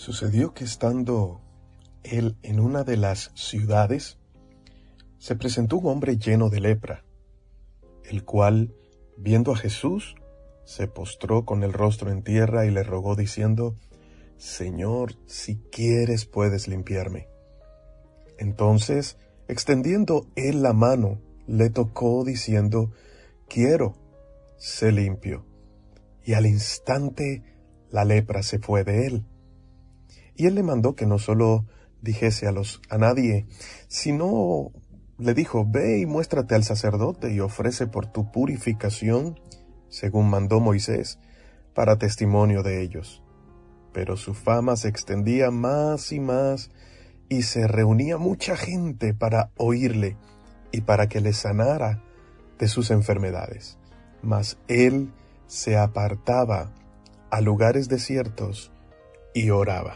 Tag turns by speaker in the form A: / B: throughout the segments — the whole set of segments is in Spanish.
A: Sucedió que estando él en una de las ciudades, se presentó un hombre lleno de lepra, el cual, viendo a Jesús, se postró con el rostro en tierra y le rogó diciendo: Señor, si quieres puedes limpiarme. Entonces, extendiendo él la mano, le tocó diciendo: Quiero, sé limpio. Y al instante la lepra se fue de él. Y él le mandó que no solo dijese a nadie, sino le dijo: Ve y muéstrate al sacerdote y ofrece por tu purificación, según mandó Moisés, para testimonio de ellos. Pero su fama se extendía más y se reunía mucha gente para oírle y para que le sanara de sus enfermedades. Mas él se apartaba a lugares desiertos y oraba.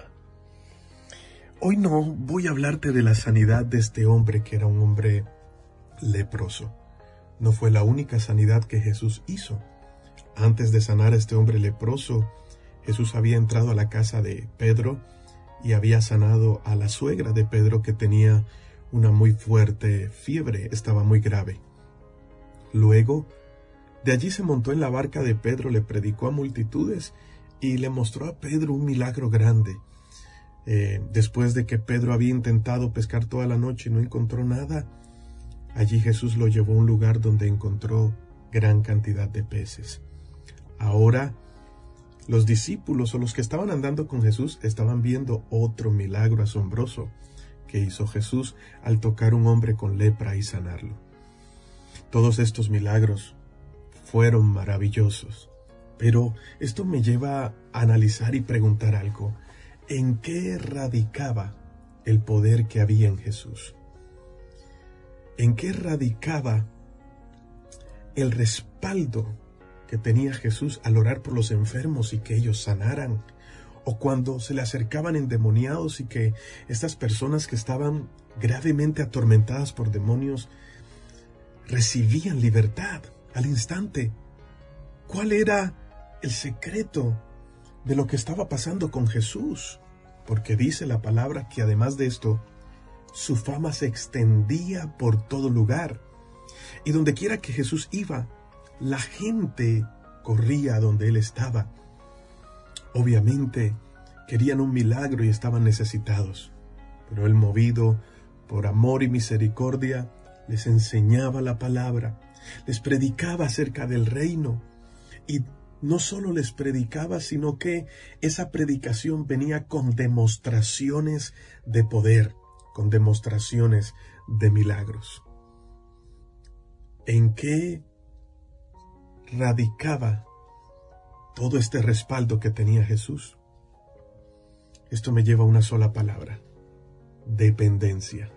A: Hoy no voy a hablarte de la sanidad de este hombre, que era un hombre leproso. No fue la única sanidad que Jesús hizo. Antes de sanar a este hombre leproso, Jesús había entrado a la casa de Pedro y había sanado a la suegra de Pedro, que tenía una muy fuerte fiebre, estaba muy grave. Luego, de allí se montó en la barca de Pedro, le predicó a multitudes y le mostró a Pedro un milagro grande. Después de que Pedro había intentado pescar toda la noche y no encontró nada, allí Jesús lo llevó a un lugar donde encontró gran cantidad de peces. Ahora, los discípulos o los que estaban andando con Jesús estaban viendo otro milagro asombroso que hizo Jesús al tocar a un hombre con lepra y sanarlo. Todos estos milagros fueron maravillosos, pero esto me lleva a analizar y preguntar algo. ¿En qué radicaba el poder que había en Jesús? ¿En qué radicaba el respaldo que tenía Jesús al orar por los enfermos y que ellos sanaran? O cuando se le acercaban endemoniados y que estas personas que estaban gravemente atormentadas por demonios recibían libertad al instante. ¿Cuál era el secreto de lo que estaba pasando con Jesús? Porque dice la palabra que además de esto, su fama se extendía por todo lugar. Y donde quiera que Jesús iba, la gente corría a donde él estaba. Obviamente, querían un milagro y estaban necesitados. Pero él, movido por amor y misericordia, les enseñaba la palabra, les predicaba acerca del reino. Y no solo les predicaba, sino que esa predicación venía con demostraciones de poder, con demostraciones de milagros. ¿En qué radicaba todo este respaldo que tenía Jesús? Esto me lleva a una sola palabra: dependencia.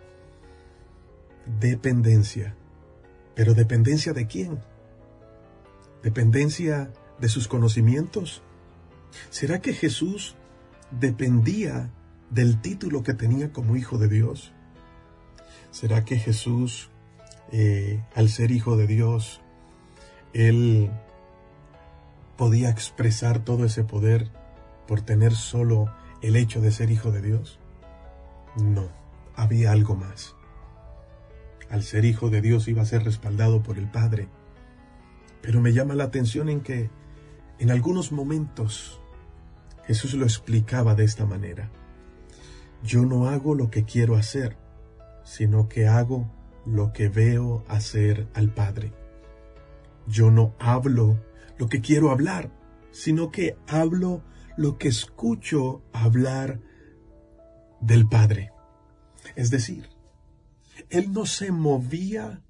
A: Dependencia. ¿Pero dependencia de quién? ¿Dependencia de sus conocimientos? ¿Será que Jesús dependía del título que tenía como hijo de Dios? ¿Será que Jesús, al ser hijo de Dios, él podía expresar todo ese poder por tener solo el hecho de ser hijo de Dios? No, había algo más. Al ser hijo de Dios iba a ser respaldado por el Padre. Pero me llama la atención en que en algunos momentos Jesús lo explicaba de esta manera: yo no hago lo que quiero hacer, sino que hago lo que veo hacer al Padre. Yo no hablo lo que quiero hablar, sino que hablo lo que escucho hablar del Padre. Es decir, él no se movía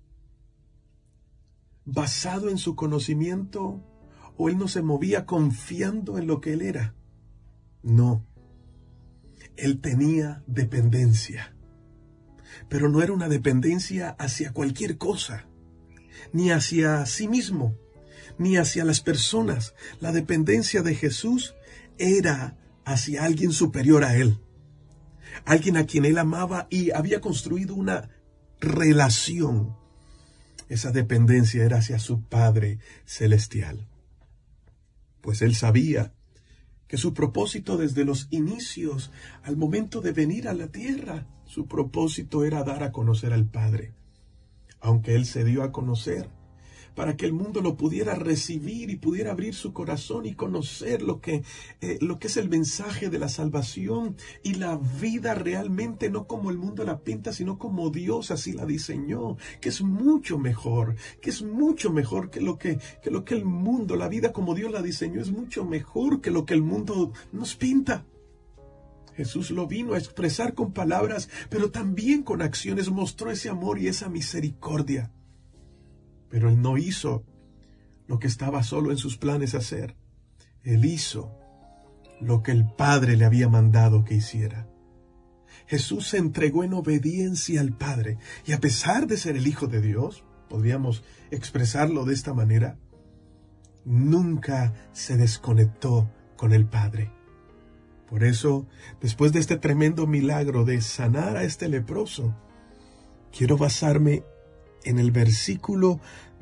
A: basado en su conocimiento, o él no se movía confiando en lo que él era. No, él tenía dependencia, pero no era una dependencia hacia cualquier cosa, ni hacia sí mismo, ni hacia las personas. La dependencia de Jesús era hacia alguien superior a él, alguien a quien él amaba y había construido una relación. Esa dependencia era hacia su Padre celestial, pues él sabía que su propósito desde los inicios, al momento de venir a la tierra, su propósito era dar a conocer al Padre. Aunque Él se dio a conocer, para que el mundo lo pudiera recibir y pudiera abrir su corazón y conocer lo que es el mensaje de la salvación y la vida realmente, no como el mundo la pinta, sino como Dios así la diseñó, que es mucho mejor, que lo que el mundo, la vida como Dios la diseñó, es mucho mejor que lo que el mundo nos pinta. Jesús lo vino a expresar con palabras, pero también con acciones, mostró ese amor y esa misericordia. Pero Él no hizo lo que estaba solo en sus planes hacer. Él hizo lo que el Padre le había mandado que hiciera. Jesús se entregó en obediencia al Padre, y a pesar de ser el Hijo de Dios, podríamos expresarlo de esta manera, nunca se desconectó con el Padre. Por eso, después de este tremendo milagro de sanar a este leproso, quiero basarme en el versículo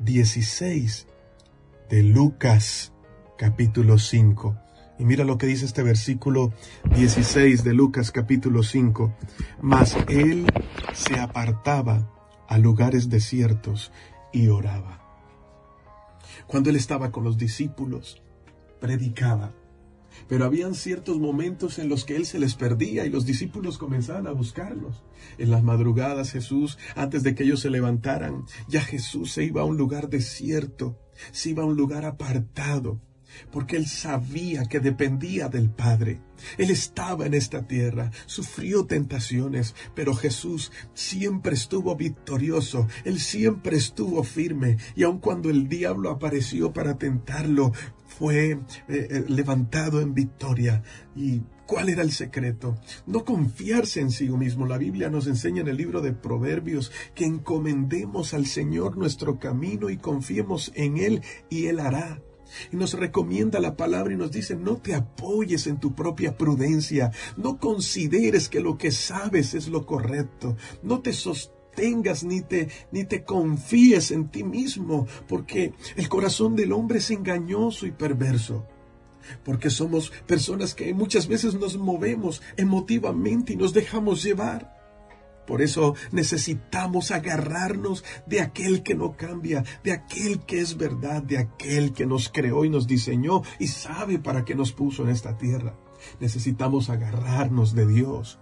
A: 16 de Lucas capítulo 5. Y mira lo que dice este versículo 16 de Lucas capítulo 5. Mas él se apartaba a lugares desiertos y oraba. Cuando él estaba con los discípulos, predicaba. Pero habían ciertos momentos en los que él se les perdía y los discípulos comenzaban a buscarlos. En las madrugadas Jesús, antes de que ellos se levantaran, ya Jesús se iba a un lugar desierto, se iba a un lugar apartado, porque él sabía que dependía del Padre. Él estaba en esta tierra, sufrió tentaciones, pero Jesús siempre estuvo victorioso, él siempre estuvo firme, y aun cuando el diablo apareció para tentarlo, fue levantado en victoria. ¿Y cuál era el secreto? No confiarse en sí mismo. La Biblia nos enseña en el libro de Proverbios que encomendemos al Señor nuestro camino y confiemos en Él y Él hará. Y nos recomienda la palabra y nos dice, no te apoyes en tu propia prudencia, no consideres que lo que sabes es lo correcto, no te sostengas ni te confíes en ti mismo, porque el corazón del hombre es engañoso y perverso. Porque somos personas que muchas veces nos movemos emotivamente y nos dejamos llevar. Por eso necesitamos agarrarnos de aquel que no cambia, de aquel que es verdad, de aquel que nos creó y nos diseñó y sabe para qué nos puso en esta tierra. Necesitamos agarrarnos de Dios.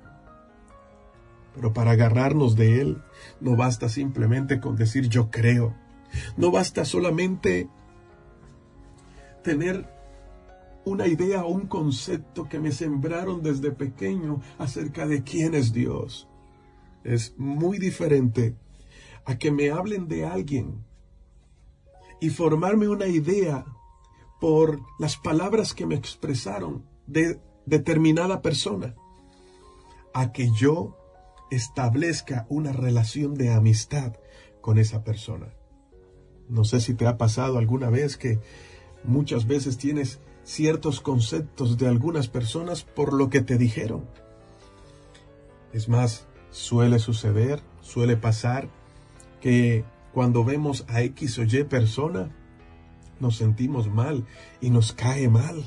A: Pero para agarrarnos de Él, no basta simplemente con decir yo creo. No basta solamente tener una idea o un concepto que me sembraron desde pequeño acerca de quién es Dios. Es muy diferente a que me hablen de alguien y formarme una idea por las palabras que me expresaron de determinada persona, a que yo establezca una relación de amistad con esa persona. No sé si te ha pasado alguna vez que muchas veces tienes ciertos conceptos de algunas personas por lo que te dijeron. Es más, suele suceder, suele pasar que cuando vemos a X o Y persona, nos sentimos mal y nos cae mal.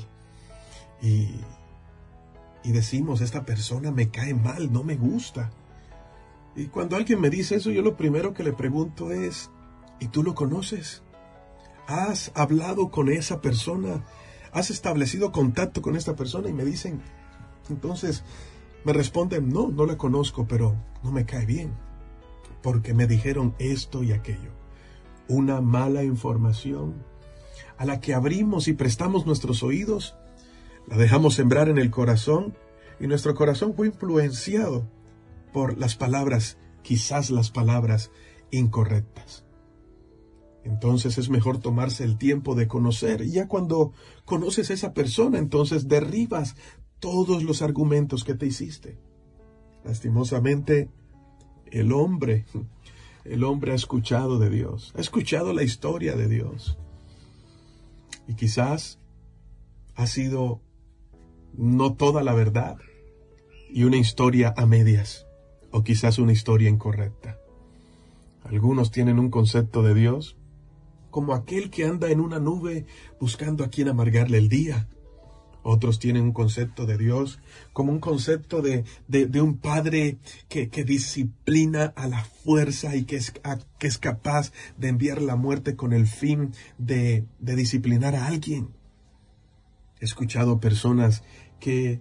A: Y decimos, esta persona me cae mal, no me gusta. Y cuando alguien me dice eso, yo lo primero que le pregunto es, ¿y tú lo conoces? ¿Has hablado con esa persona? ¿Has establecido contacto con esta persona? Y me dicen, entonces me responden, no la conozco, pero no me cae bien, porque me dijeron esto y aquello. Una mala información a la que abrimos y prestamos nuestros oídos, la dejamos sembrar en el corazón, y nuestro corazón fue influenciado por las palabras, quizás las palabras incorrectas. Entonces es mejor tomarse el tiempo de conocer, y ya cuando conoces a esa persona, entonces derribas todos los argumentos que te hiciste. Lastimosamente, el hombre ha escuchado de Dios, ha escuchado la historia de Dios. Y quizás ha sido no toda la verdad y una historia a medias, o quizás una historia incorrecta. Algunos tienen un concepto de Dios como aquel que anda en una nube buscando a quien amargarle el día. Otros tienen un concepto de Dios como un concepto de un padre que disciplina a la fuerza y que es capaz de enviar la muerte con el fin de disciplinar a alguien. He escuchado personas que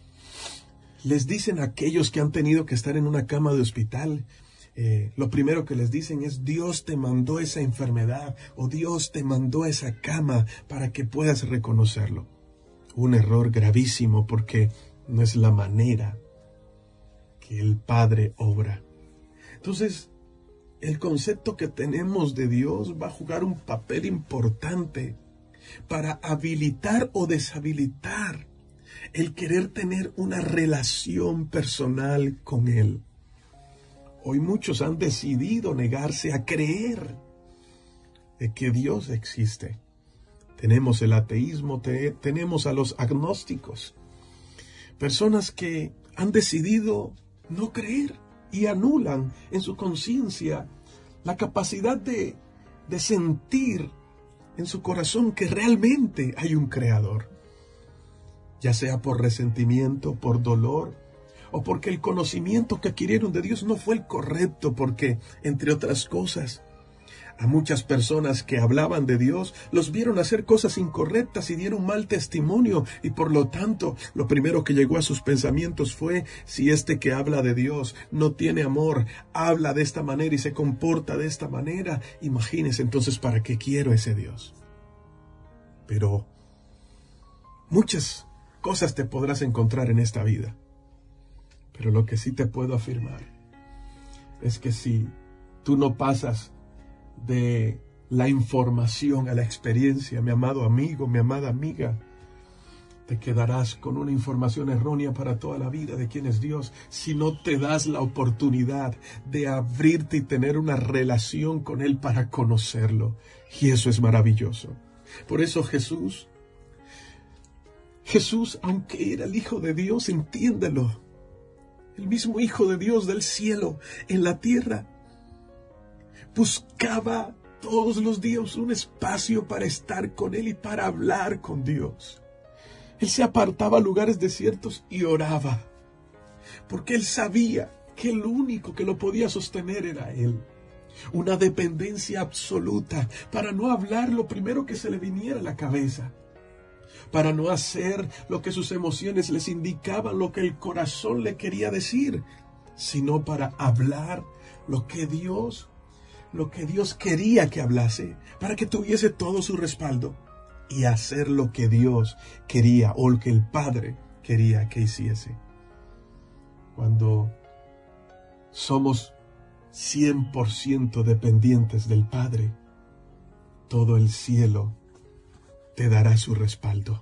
A: les dicen a aquellos que han tenido que estar en una cama de hospital, lo primero que les dicen es: Dios te mandó esa enfermedad o Dios te mandó esa cama para que puedas reconocerlo. Un error gravísimo, porque no es la manera que el Padre obra. Entonces, el concepto que tenemos de Dios va a jugar un papel importante para habilitar o deshabilitar el querer tener una relación personal con Él. Hoy muchos han decidido negarse a creer de que Dios existe. Tenemos el ateísmo, tenemos a los agnósticos, personas que han decidido no creer y anulan en su conciencia la capacidad de sentir en su corazón que realmente hay un creador, ya sea por resentimiento, por dolor, o porque el conocimiento que adquirieron de Dios no fue el correcto, porque, entre otras cosas, a muchas personas que hablaban de Dios los vieron hacer cosas incorrectas y dieron mal testimonio, y por lo tanto lo primero que llegó a sus pensamientos fue: si este que habla de Dios no tiene amor, habla de esta manera y se comporta de esta manera, imagínense entonces para qué quiero ese Dios. Pero muchas cosas te podrás encontrar en esta vida, pero lo que sí te puedo afirmar es que si tú no pasas de la información a la experiencia, mi amado amigo, mi amada amiga, te quedarás con una información errónea para toda la vida de quién es Dios, si no te das la oportunidad de abrirte y tener una relación con Él para conocerlo. Y eso es maravilloso. Por eso Jesús, aunque era el Hijo de Dios, entiéndelo, el mismo Hijo de Dios del cielo en la tierra, buscaba todos los días un espacio para estar con Él y para hablar con Dios. Él se apartaba a lugares desiertos y oraba, porque Él sabía que el único que lo podía sostener era Él. Una dependencia absoluta para no hablar lo primero que se le viniera a la cabeza, para no hacer lo que sus emociones les indicaban, lo que el corazón le quería decir, sino para hablar lo que Dios quería que hablase, para que tuviese todo su respaldo, y hacer lo que Dios quería o lo que el Padre quería que hiciese. Cuando somos 100% dependientes del Padre, todo el cielo te dará su respaldo.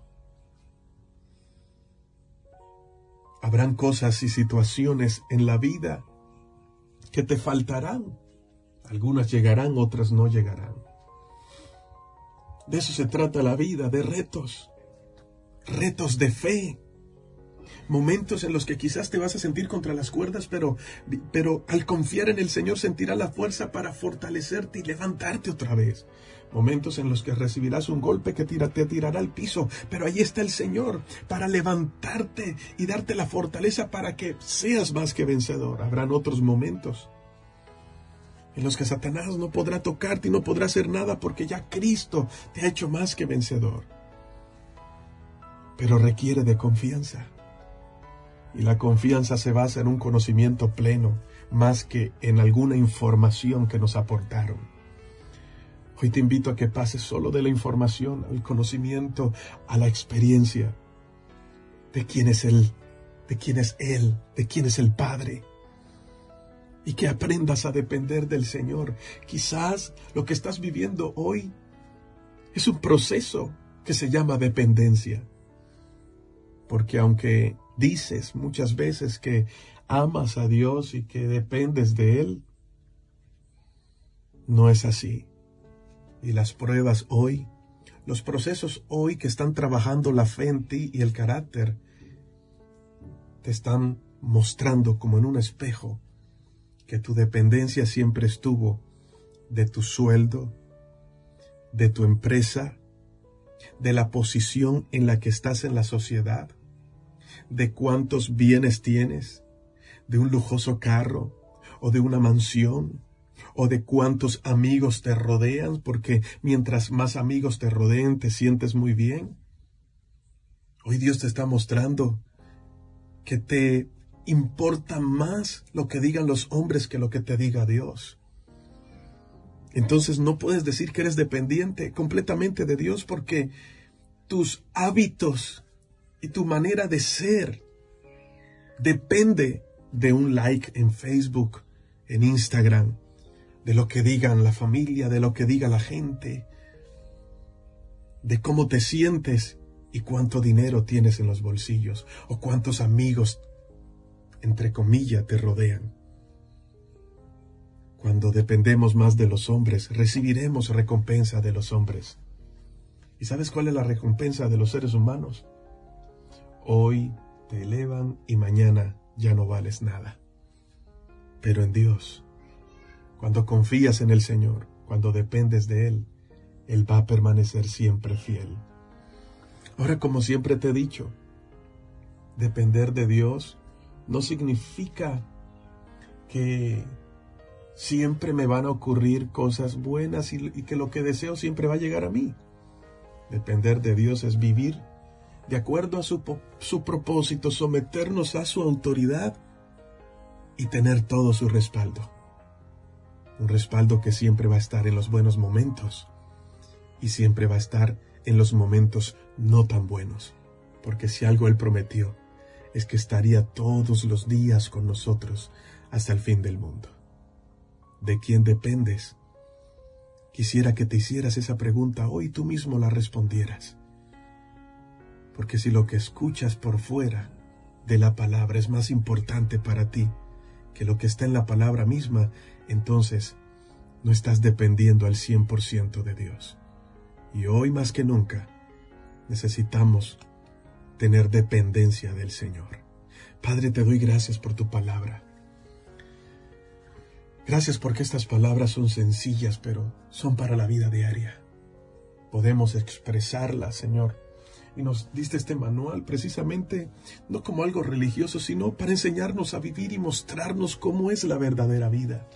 A: Habrán cosas y situaciones en la vida que te faltarán. Algunas llegarán, otras no llegarán. De eso se trata la vida, de retos de fe. Momentos en los que quizás te vas a sentir contra las cuerdas, pero al confiar en el Señor sentirás la fuerza para fortalecerte y levantarte otra vez. Momentos en los que recibirás un golpe que te tirará al piso, pero ahí está el Señor para levantarte y darte la fortaleza para que seas más que vencedor. Habrán otros momentos en los que Satanás no podrá tocarte y no podrá hacer nada, porque ya Cristo te ha hecho más que vencedor. Pero requiere de confianza. Y la confianza se basa en un conocimiento pleno, más que en alguna información que nos aportaron. Hoy te invito a que pases solo de la información al conocimiento, a la experiencia de quién es Él, de quién es Él, de quién es el Padre. Y que aprendas a depender del Señor. Quizás lo que estás viviendo hoy es un proceso que se llama dependencia. Porque aunque dices muchas veces que amas a Dios y que dependes de Él, no es así. Y las pruebas hoy, los procesos hoy que están trabajando la fe en ti y el carácter, te están mostrando como en un espejo que tu dependencia siempre estuvo de tu sueldo, de tu empresa, de la posición en la que estás en la sociedad, de cuántos bienes tienes, de un lujoso carro o de una mansión, o de cuántos amigos te rodean, porque mientras más amigos te rodeen te sientes muy bien. Hoy Dios te está mostrando que te importa más lo que digan los hombres que lo que te diga Dios. Entonces no puedes decir que eres dependiente completamente de Dios, porque tus hábitos y tu manera de ser depende de un like en Facebook, en Instagram, de lo que digan la familia, de lo que diga la gente, de cómo te sientes y cuánto dinero tienes en los bolsillos, o cuántos amigos, entre comillas, te rodean. Cuando dependemos más de los hombres, recibiremos recompensa de los hombres. ¿Y sabes cuál es la recompensa de los seres humanos? Hoy te elevan y mañana ya no vales nada. Pero en Dios, cuando confías en el Señor, cuando dependes de Él, Él va a permanecer siempre fiel. Ahora, como siempre te he dicho, depender de Dios no significa que siempre me van a ocurrir cosas buenas y que lo que deseo siempre va a llegar a mí. Depender de Dios es vivir de acuerdo a su propósito, someternos a su autoridad y tener todo su respaldo. Un respaldo que siempre va a estar en los buenos momentos y siempre va a estar en los momentos no tan buenos. Porque si algo Él prometió, es que estaría todos los días con nosotros hasta el fin del mundo. ¿De quién dependes? Quisiera que te hicieras esa pregunta hoy y tú mismo la respondieras. Porque si lo que escuchas por fuera de la palabra es más importante para ti que lo que está en la palabra misma, entonces no estás dependiendo al 100% de Dios. Y hoy más que nunca necesitamos tener dependencia del Señor. Padre, te doy gracias por tu palabra. Gracias porque estas palabras son sencillas, pero son para la vida diaria. Podemos expresarlas, Señor. Y nos diste este manual precisamente no como algo religioso, sino para enseñarnos a vivir y mostrarnos cómo es la verdadera vida.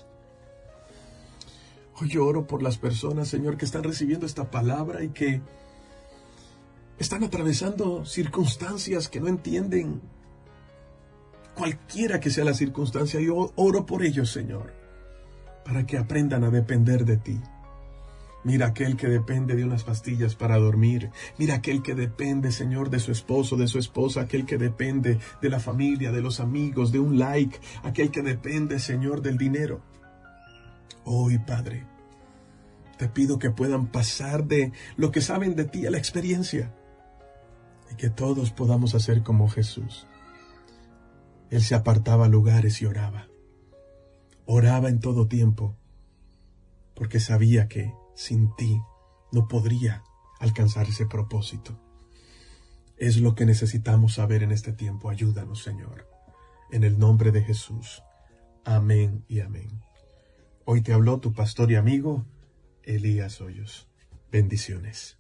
A: Hoy yo oro por las personas, Señor, que están recibiendo esta palabra y que están atravesando circunstancias que no entienden. Cualquiera que sea la circunstancia, yo oro por ellos, Señor, para que aprendan a depender de ti. Mira aquel que depende de unas pastillas para dormir. Mira aquel que depende, Señor, de su esposo, de su esposa. Aquel que depende de la familia, de los amigos, de un like. Aquel que depende, Señor, del dinero. Hoy, Padre, te pido que puedan pasar de lo que saben de ti a la experiencia. Y que todos podamos hacer como Jesús. Él se apartaba a lugares y oraba. Oraba en todo tiempo, porque sabía que sin ti no podría alcanzar ese propósito. Es lo que necesitamos saber en este tiempo. Ayúdanos, Señor. En el nombre de Jesús. Amén y amén. Hoy te habló tu pastor y amigo, Elías Hoyos. Bendiciones.